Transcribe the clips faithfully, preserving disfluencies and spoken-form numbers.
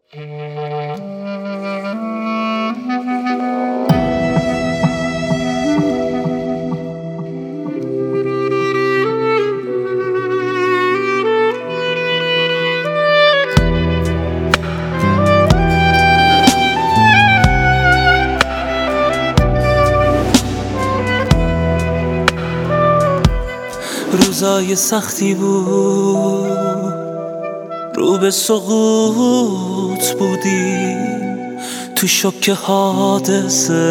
روزای سختی بود، رو به سقوط بودی، تو شوک حادثه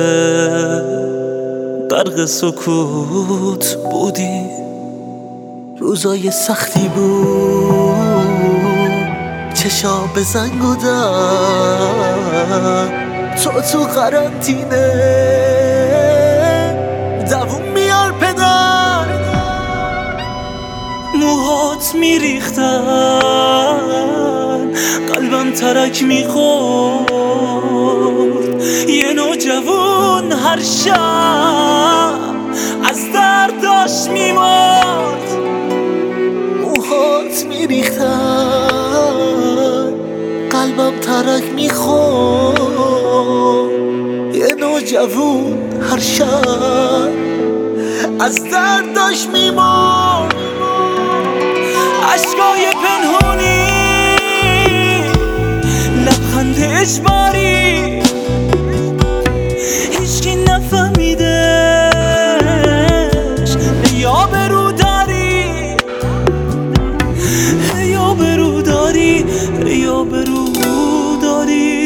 غرق سکوت بودی. روزای سختی بود، چشا به زنگ و در، تو تو قرنطینه دووم میار پدر، موهات میریختن، قلبم ترک میخورد، یه نوجوون هر شب از درد داشت میمرد. موهات میریختن، قلبم ترک میخورد، یه نوجوون هر شب از درد داشت میمرد. عشقای پنهونی، لبخند اجباری، هیچکی نفهمیدش، ای آبرو داری، ای آبرو داری، ای آبرو داری.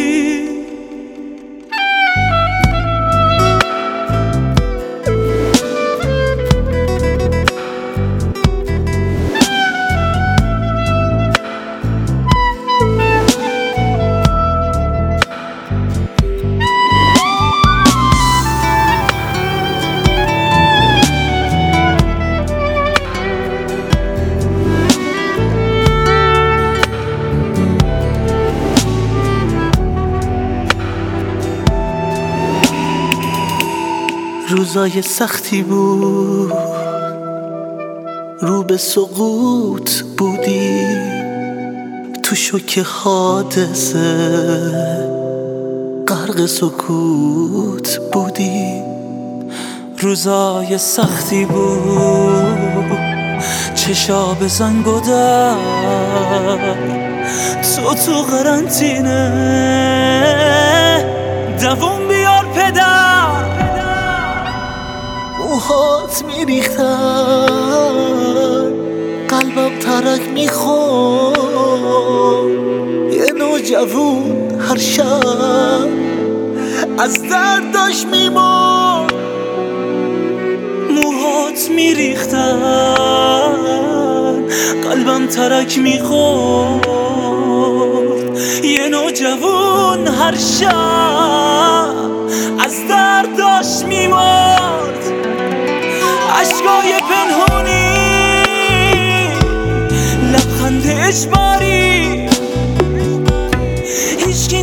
روزای سختی بود، رو به سقوط بودی، تو شوک حادثه غرق سکوت بودی. روزای سختی بود، چشا به زنگ و در، تو تو قرنطینه دووم بیار پدر، موهات میریختن، قلبم ترک میخورد، یه نوجوون هر شب از درد داشت میمرد. موهات میریختن، قلبم ترک میخورد، یه نوجوون هر شب از درد داشت میمرد. عشقای پنهونی، لبخند اجباری، هیچکی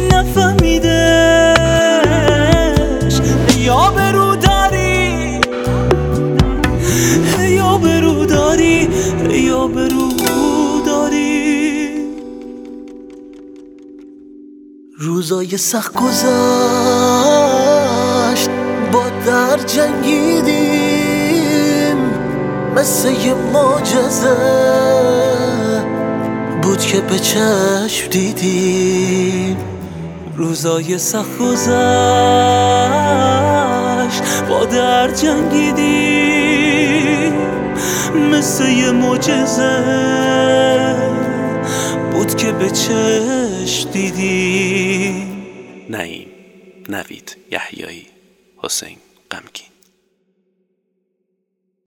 نفهمیدش، ای آبرو داری، ای آبرو داری، ای آبرو داری. روزای سخت گذشت، با در جنگیدیم، مثل یه معجزه بود که به چشم دیدیم. روزای سخت گذشت، با در جنگیدیم، مثل یه معجزه بود که به چشم دیدیم. نعیم، نوید یحیایی، حسین غمگین.